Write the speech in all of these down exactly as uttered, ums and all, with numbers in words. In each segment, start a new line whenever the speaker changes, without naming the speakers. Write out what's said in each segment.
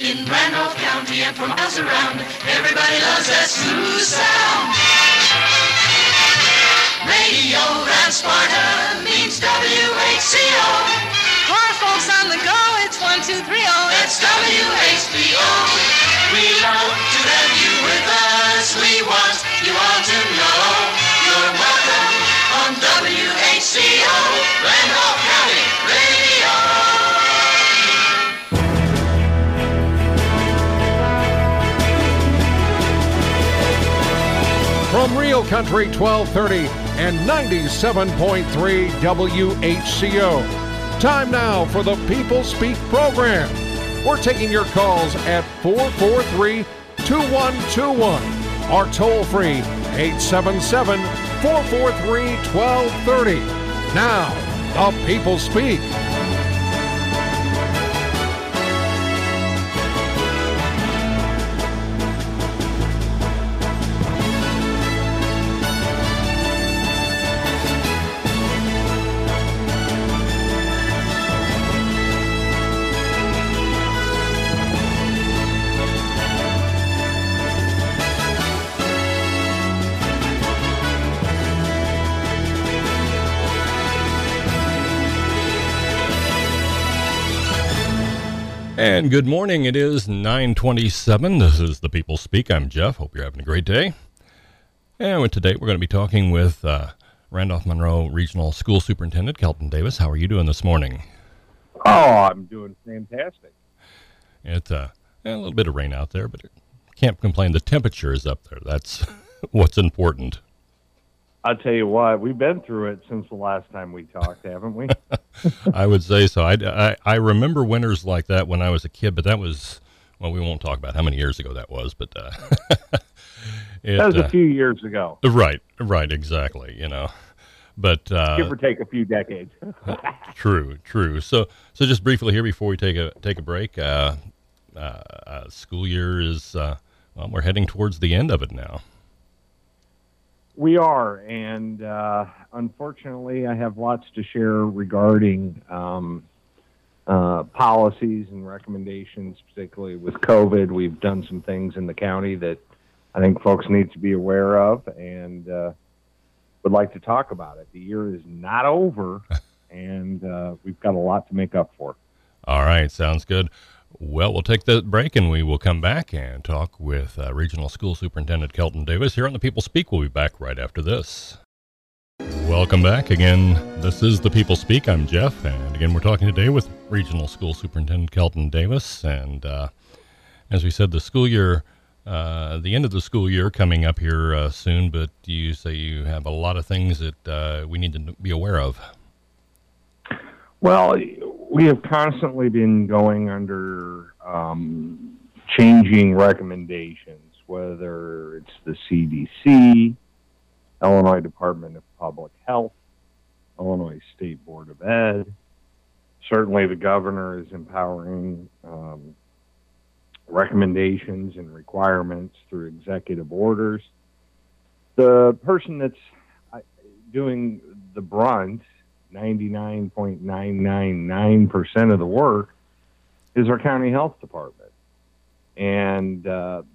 In Randolph County and for miles around, everybody loves that smooth sound. Radio Van Sparta means W H C O.
For folks on the go, it's one two three oh.
It's W H P O. We love to have you with us. We want you all to know you're welcome on W H C O, Randolph County Radio.
From Real Country twelve thirty and ninety-seven point three W H C O. Time now for the People Speak program. We're taking your calls at four four three, two one two one or toll free eight seven seven, four four three, one two three oh. Now, the People Speak.
And good morning. It is nine twenty-seven. This is The People Speak. I'm Jeff. Hope you're having a great day. And today we're going to be talking with uh, Randolph-Monroe Regional School Superintendent Kelton Davis. How are you doing this morning?
Oh, I'm doing fantastic.
It's uh, a little bit of rain out there, but can't complain. The temperature is up there. That's what's important.
I'll tell you what, we've been through it since the last time we talked, haven't we?
I would say so. I, I, I remember winters like that when I was a kid, but that was, well, we won't talk about how many years ago that was, but uh, it,
that was a
uh,
few years ago.
Right, right, exactly, you know. But uh,
give or take a few decades.
True, true. So, so just briefly here before we take a take a break, uh, uh, uh, school year is, uh, well, we're heading towards the end of it now.
We are, and uh, unfortunately, I have lots to share regarding um, uh, policies and recommendations, particularly with COVID. We've done some things in the county that I think folks need to be aware of, and uh, would like to talk about it. The year is not over, and uh, we've got a lot to make up for.
All right, sounds good. Well, we'll take the break and we will come back and talk with uh, Regional School Superintendent Kelton Davis. Here on The People Speak, we'll be back right after this. Welcome back. Again, this is The People Speak. I'm Jeff, and again, we're talking today with Regional School Superintendent Kelton Davis. And uh, as we said, the school year, uh, the end of the school year coming up here uh, soon, but you say you have a lot of things that uh, we need to be aware of.
Well, we have constantly been going under um, changing recommendations, whether it's the C D C, Illinois Department of Public Health, Illinois State Board of Ed. Certainly the governor is empowering um, recommendations and requirements through executive orders. The person that's doing the brunt, ninety-nine point nine nine nine percent of the work, is our county health department. And uh,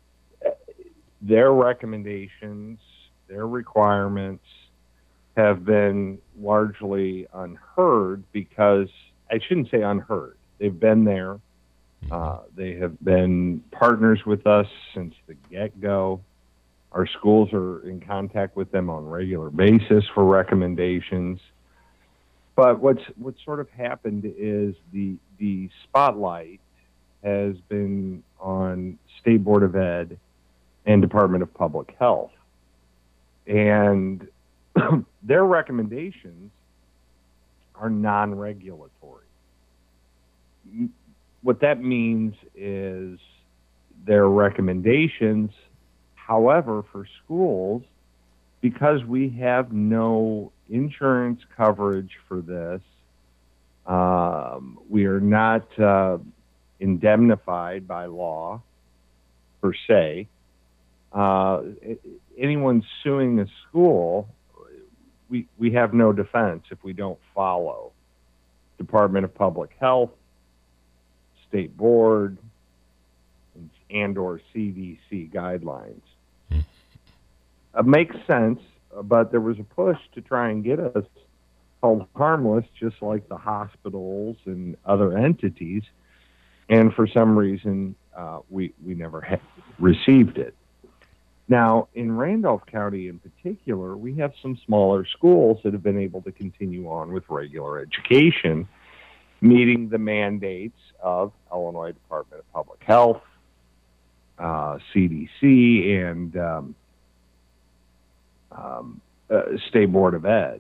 their recommendations, their requirements have been largely unheard because, I shouldn't say unheard, they've been there. Uh, they have been partners with us since the get-go. Our schools are in contact with them on a regular basis for recommendations. But what's what's sort of happened is the the spotlight has been on State Board of Ed and Department of Public Health. And their recommendations are non-regulatory. What that means is their recommendations, however, for schools, because we have no insurance coverage for this, um, we are not uh, indemnified by law, per se. Uh, anyone suing a school, we, we have no defense if we don't follow Department of Public Health, State Board, and or C D C guidelines. It uh, makes sense, but there was a push to try and get us held harmless, just like the hospitals and other entities. And for some reason, uh, we, we never had received it. Now, in Randolph County in particular, we have some smaller schools that have been able to continue on with regular education, meeting the mandates of Illinois Department of Public Health, uh, C D C, and um, um, uh, State Board of Ed.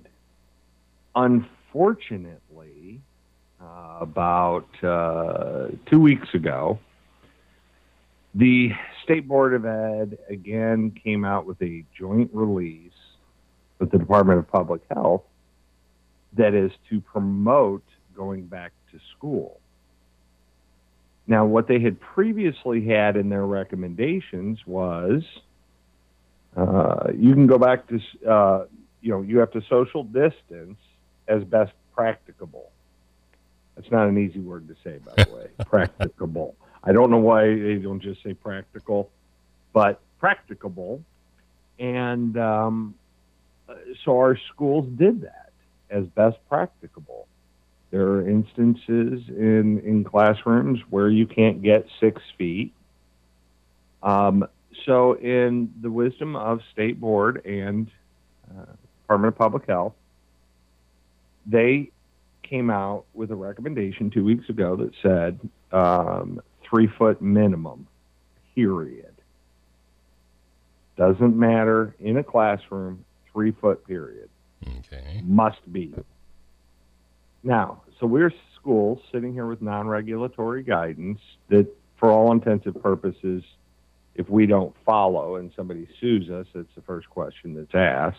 Unfortunately, uh, about uh, two weeks ago, the State Board of Ed again came out with a joint release with the Department of Public Health that is to promote going back to school. Now, what they had previously had in their recommendations was uh, you can go back to, uh, you know, you have to social distance as best practicable. That's not an easy word to say, by the way, practicable. I don't know why they don't just say practical, but practicable. And um, so our schools did that as best practicable. There are instances in, in classrooms where you can't get six feet. Um, so in the wisdom of State Board and uh, Department of Public Health, they came out with a recommendation two weeks ago that said um, three foot minimum, period. Doesn't matter in a classroom, three foot period.
Okay.
Must be. Now, so we're schools sitting here with non-regulatory guidance that, for all intents and purposes, if we don't follow and somebody sues us, it's the first question that's asked.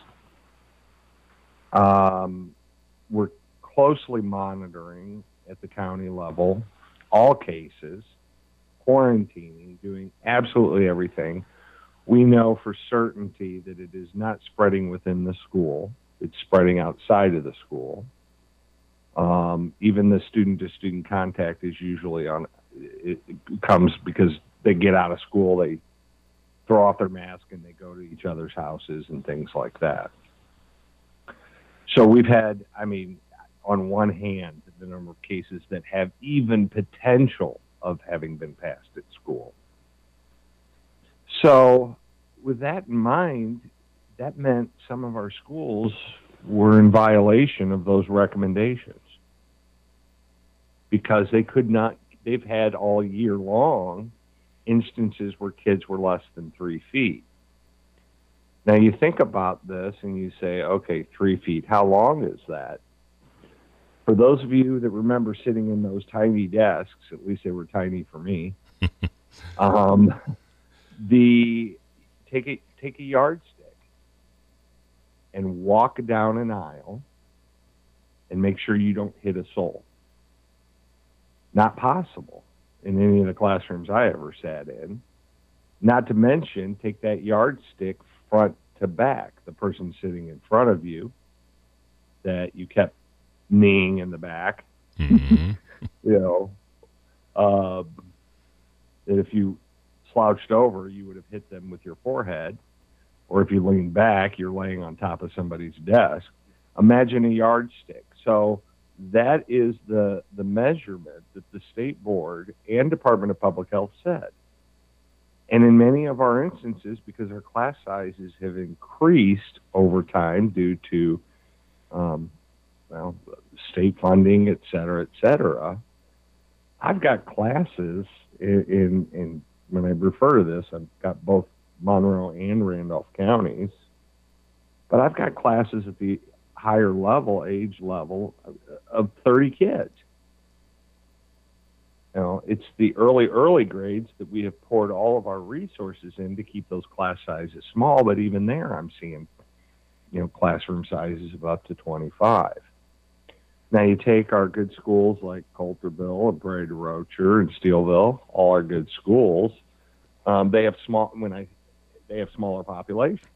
Um, we're closely monitoring at the county level all cases, quarantining, doing absolutely everything. We know for certainty that it is not spreading within the school. It's spreading outside of the school. Um, even the student-to-student contact is usually on, it, it comes because they get out of school, they throw off their mask and they go to each other's houses and things like that. So we've had, I mean, on one hand, the number of cases that have even potential of having been passed at school. So with that in mind, that meant some of our schools were in violation of those recommendations because they could not, they've had all year long instances where kids were less than three feet. Now you think about this and you say, okay, three feet, how long is that? For those of you that remember sitting in those tiny desks, at least they were tiny for me, um, the take a, take a yardstick and walk down an aisle and make sure you don't hit a soul. Not possible in any of the classrooms I ever sat in. Not to mention, take that yardstick front to back. The person sitting in front of you that you kept kneeing in the back,
Mm-hmm.
you know, uh, that if you slouched over, you would have hit them with your forehead. Or if you lean back, you're laying on top of somebody's desk. Imagine a yardstick. So that is the, the measurement that the State Board and Department of Public Health said. And in many of our instances, because our class sizes have increased over time due to, um, well, state funding, et cetera, et cetera, I've got classes in, in, in when I refer to this, I've got both Monroe and Randolph counties, but I've got classes at the higher level, age level, of thirty kids. You know, it's the early, early grades that we have poured all of our resources in to keep those class sizes small, but even there I'm seeing, you know, classroom sizes of up to twenty-five. Now you take our good schools like Coulterville and Prairie du Rocher and Steelville, all our good schools, um, they have small, when I, they have smaller populations.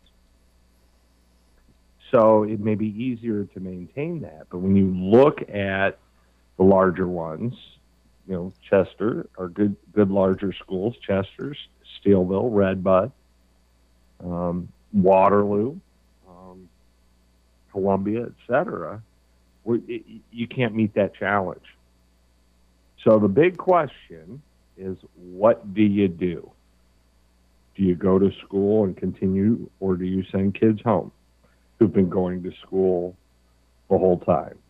So it may be easier to maintain that. But when you look at the larger ones, you know, Chester are good, good larger schools. Chester's, Steelville, Redbud, um, Waterloo, um, Columbia, et cetera. You can't meet that challenge. So the big question is, what do you do? Do you go to school and continue, or do you send kids home who've been going to school the whole time?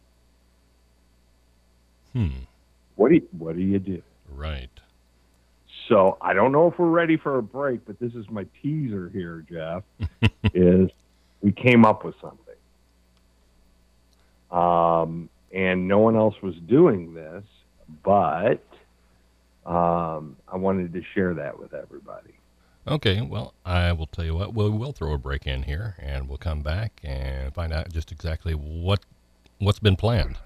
Hmm.
What do you, what do you do?
Right.
So I don't know if we're ready for a break, but this is my teaser here, Jeff, is we came up with something. Um, and no one else was doing this, but um, I wanted to share that with everybody.
Okay, well, I will tell you what, we'll, we'll throw a break in here, and we'll come back and find out just exactly what, what's been planned.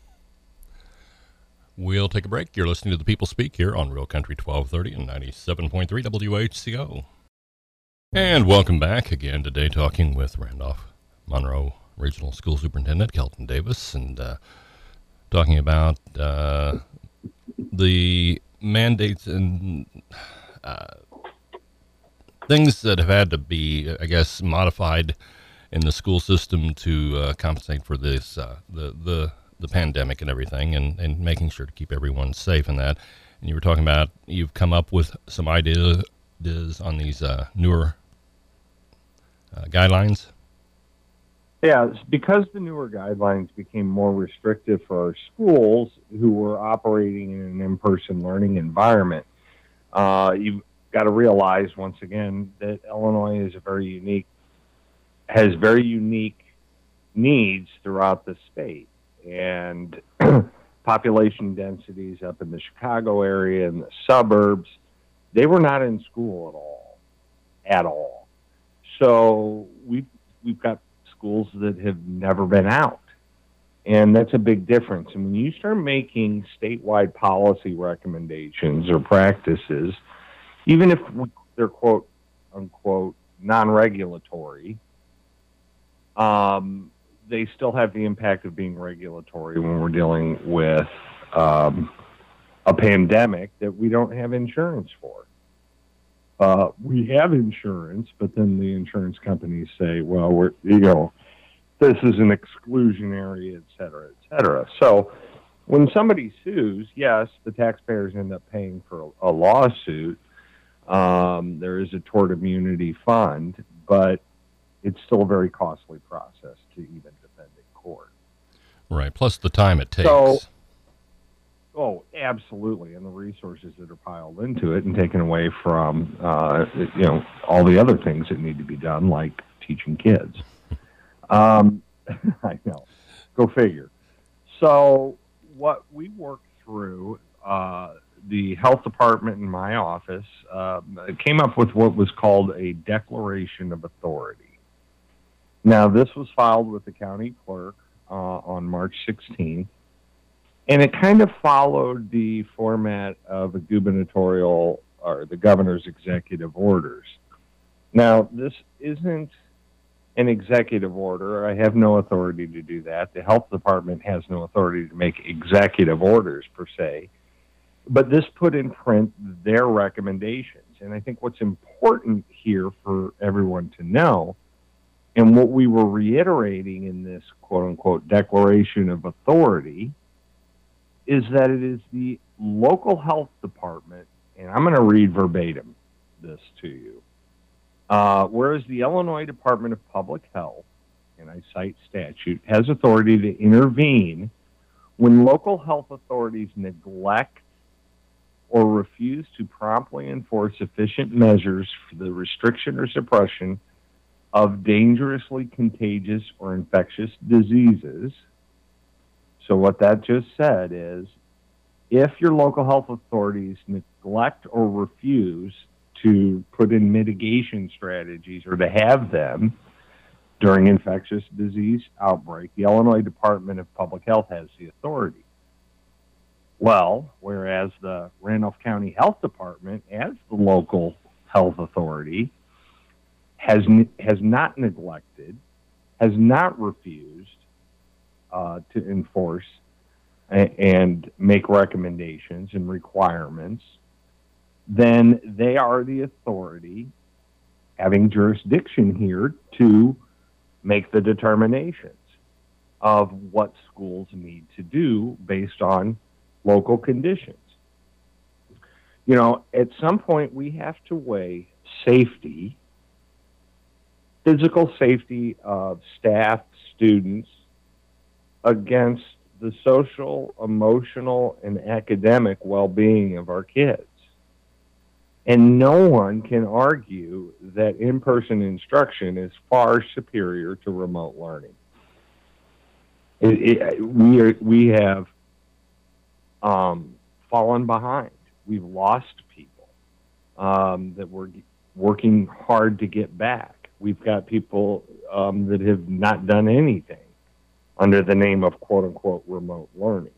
We'll take a break. You're listening to The People Speak here on Real Country twelve thirty and ninety-seven point three W H C O. And welcome back again today, talking with Randolph Monroe Regional School Superintendent Kelton Davis, and uh, talking about uh, the mandates and uh, things that have had to be, I guess, modified in the school system to uh, compensate for this, uh, the the the pandemic and everything, and, and making sure to keep everyone safe in that. And you were talking about, you've come up with some ideas on these uh, newer uh, guidelines.
Yeah, because the newer guidelines became more restrictive for our schools who were operating in an in-person learning environment, uh, you've got to realize once again that Illinois is a very unique, has very unique needs throughout the state. And population densities up in the Chicago area and the suburbs, they were not in school at all, at all. So we've, we've got schools that have never been out. And that's a big difference. And when you start making statewide policy recommendations or practices, even if they're quote unquote non-regulatory, um, they still have the impact of being regulatory when we're dealing with um, a pandemic that we don't have insurance for. Uh, we have insurance, but then the insurance companies say, well, we're, you know, this is an exclusionary, et cetera, et cetera. So when somebody sues, yes, the taxpayers end up paying for a, a lawsuit. Um, there is a tort immunity fund, but it's still a very costly process to even defend in court.
Right, plus the time it takes.
So, oh, absolutely, and the resources that are piled into it and taken away from, uh, you know, all the other things that need to be done, like teaching kids. um, I know, go figure. So what we worked through, uh, the health department in my office uh, came up with what was called a declaration of authority. Now, this was filed with the county clerk uh, on March sixteenth, and it kind of followed the format of a gubernatorial or the governor's executive orders. Now, this isn't an executive order. I have no authority to do that. The health department has no authority to make executive orders per se, but this put in print their recommendations. And I think what's important here for everyone to know, and what we were reiterating in this quote-unquote declaration of authority, is that it is the local health department, and I'm going to read verbatim this to you. Uh, whereas the Illinois Department of Public Health, and I cite statute, has authority to intervene when local health authorities neglect or refuse to promptly enforce sufficient measures for the restriction or suppression of dangerously contagious or infectious diseases. So what that just said is, if your local health authorities neglect or refuse to put in mitigation strategies or to have them during infectious disease outbreak, the Illinois Department of Public Health has the authority. Well, whereas the Randolph County Health Department, as the local health authority, has has not neglected, has not refused uh, to enforce and make recommendations and requirements, then they are the authority having jurisdiction here to make the determinations of what schools need to do based on local conditions. You know, at some point we have to weigh safety, physical safety of staff, students, against the social, emotional, and academic well-being of our kids. And no one can argue that in-person instruction is far superior to remote learning. It, it, we, are, we have um, fallen behind. We've lost people um, that we're working hard to get back. We've got people um, that have not done anything under the name of quote-unquote remote learning.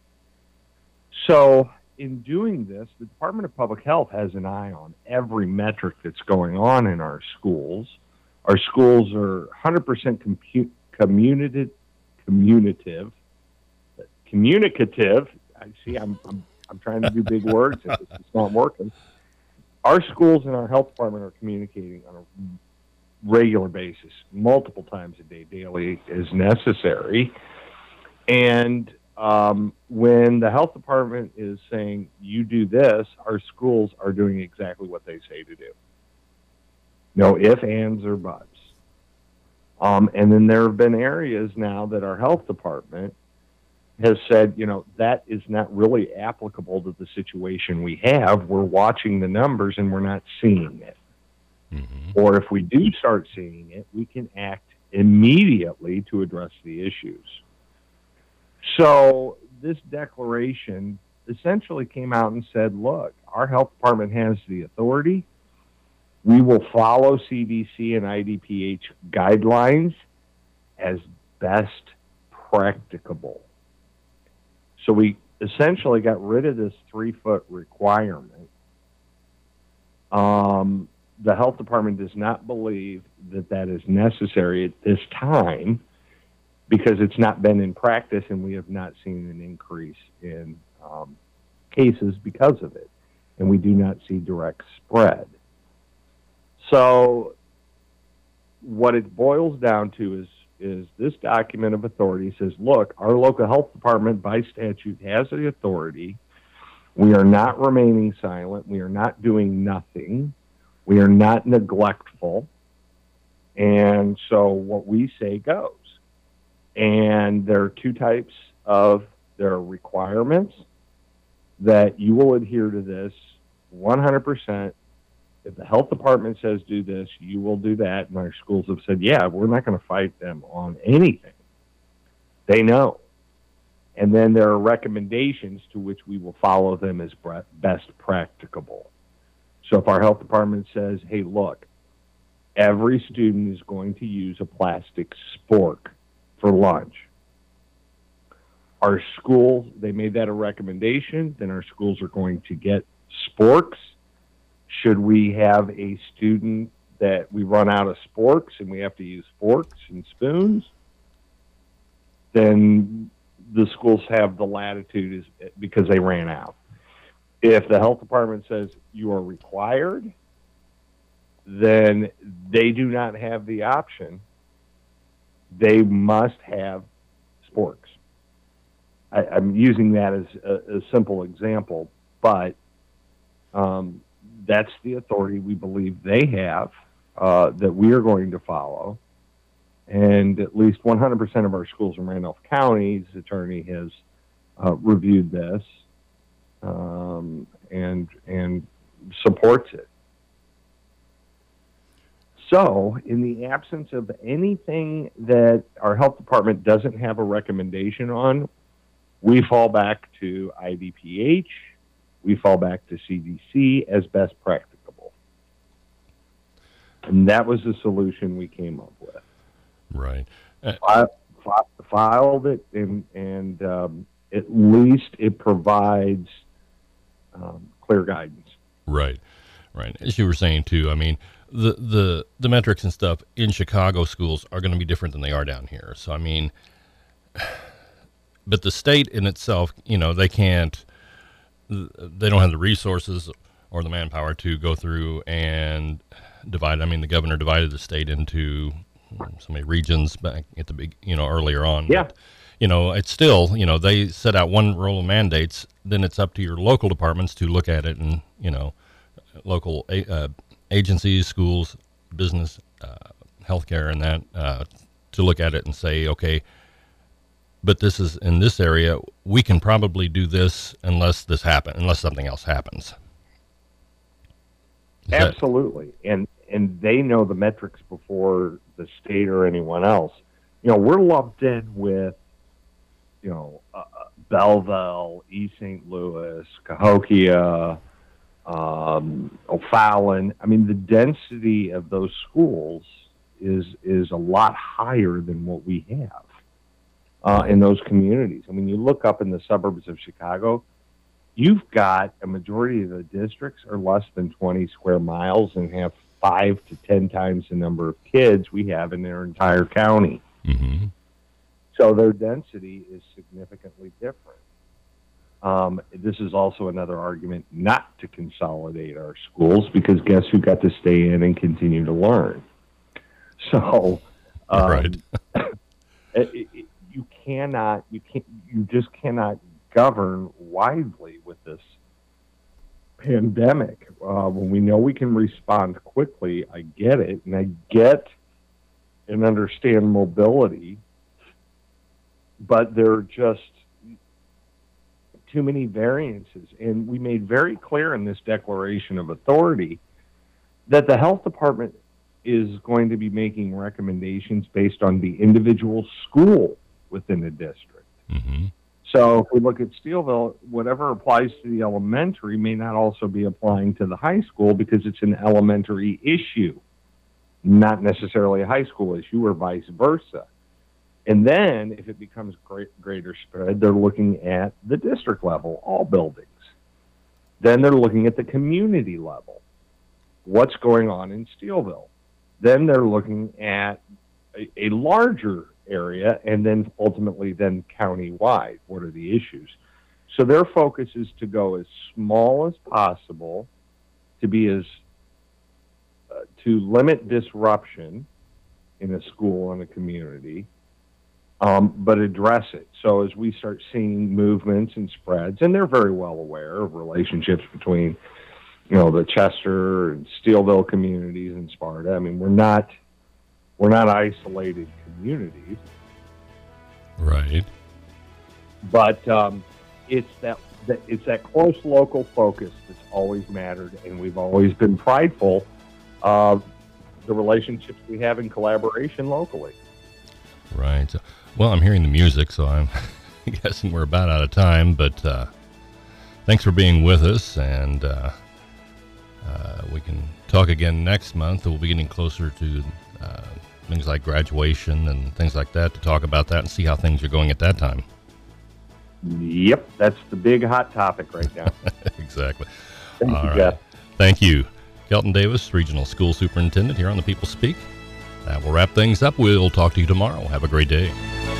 So in doing this, the Department of Public Health has an eye on every metric that's going on in our schools. Our schools are one hundred percent compu- communicative, communicative, communicative. I see, I'm, I'm, I'm trying to do big words, and it's just not working. Our schools and our health department are communicating on a regular basis, multiple times a day, daily as necessary. And um, when the health department is saying, you do this, our schools are doing exactly what they say to do. No ifs, ands, or buts. Um, and then there have been areas now that our health department has said, you know, that is not really applicable to the situation we have. We're watching the numbers and we're not seeing it. Mm-hmm. Or if we do start seeing it, we can act immediately to address the issues. So this declaration essentially came out and said, look, our health department has the authority. We will follow C D C and I D P H guidelines as best practicable. So we essentially got rid of this three-foot requirement. Um, the health department does not believe that that is necessary at this time because it's not been in practice and we have not seen an increase in um, cases because of it. And we do not see direct spread. So what it boils down to is is this document of authority says, look, our local health department by statute has the authority. We are not remaining silent. We are not doing nothing. We are not neglectful. And so what we say goes. And there are two types of, there are requirements that you will adhere to this one hundred percent. If the health department says do this, you will do that. And our schools have said, yeah, we're not going to fight them on anything. They know. And then there are recommendations to which we will follow them as best practicable. So if our health department says, hey, look, every student is going to use a plastic spork for lunch. Our schools, they made that a recommendation, then our schools are going to get sporks. Should we have a student that we run out of sporks and we have to use forks and spoons, then the schools have the latitude is because they ran out. If the health department says you are required, then they do not have the option. They must have sporks. I, I'm using that as a, a simple example, but um, that's the authority we believe they have uh, that we are going to follow. And at least one hundred percent of our schools in Randolph County's attorney has uh, reviewed this um, and and supports it. So in the absence of anything that our health department doesn't have a recommendation on, we fall back to I D P H. We fall back to C D C as best practicable. And that was the solution we came up with.
Right. Uh,
I, I filed it, and, and um, at least it provides um, clear guidance.
Right. Right. As you were saying, too, I mean, the, the, the metrics and stuff in Chicago schools are going to be different than they are down here. So, I mean, but the state in itself, you know, they can't, they don't have the resources or the manpower to go through and divide. I mean, the governor divided the state into so many regions back at the big, you know, earlier on.
Yeah.
But, you know, it's still, you know, they set out one roll of mandates, then it's up to your local departments to look at it, and, you know, local uh, agencies, schools, business, uh, healthcare, and that, uh, to look at it and say, okay, but this is in this area, we can probably do this unless this happen, unless something else happens. Is
Absolutely. That... And, and they know the metrics before the state or anyone else. You know, we're lumped in with, you know, uh, Belleville, East Saint Louis, Cahokia, um, O'Fallon. I mean, the density of those schools is is a lot higher than what we have uh, in those communities. I mean, you look up in the suburbs of Chicago, you've got a majority of the districts are less than twenty square miles and have five to ten times the number of kids we have in their entire county.
Mm-hmm.
So their density is significantly different. Um, this is also another argument not to consolidate our schools, because guess who got to stay in and continue to learn? So, um,
right.
it, it, you cannot, you can't, you just cannot govern widely with this pandemic. Uh, when we know we can respond quickly, I get it, and I get and understand mobility. But there are just too many variances. And we made very clear in this declaration of authority that the health department is going to be making recommendations based on the individual school within the district.
Mm-hmm.
So if we look at Steelville, whatever applies to the elementary may not also be applying to the high school, because it's an elementary issue, not necessarily a high school issue, or vice versa. And then, if it becomes great, greater spread, they're looking at the district level, all buildings. Then they're looking at the community level. What's going on in Steelville? Then they're looking at a, a larger area, and then ultimately then county-wide. What are the issues? So their focus is to go as small as possible, to be as, uh, to limit disruption in a school and a community, Um, but address it. So as we start seeing movements and spreads, and they're very well aware of relationships between, you know, the Chester and Steelville communities and Sparta. I mean, we're not we're not isolated communities,
right?
But um, it's that, that it's that close local focus that's always mattered, and we've always been prideful of the relationships we have in collaboration locally.
Right. Well, I'm hearing the music, so I'm guessing we're about out of time, but uh, thanks for being with us, and uh, uh, we can talk again next month. We'll be getting closer to uh, things like graduation and things like that, to talk about that and see how things are going at that time.
Yep, that's the big hot topic right now.
Exactly.
Thank
All
you,
right.
Jeff.
Thank you. Kelton Davis, Regional School Superintendent here on The People Speak. That will wrap things up. We'll talk to you tomorrow. Have a great day.